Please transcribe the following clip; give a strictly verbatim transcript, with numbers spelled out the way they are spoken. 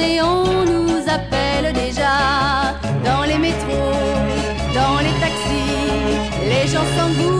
et on nous appelle déjà. Dans les métros, dans les taxis, les gens s'engouffrent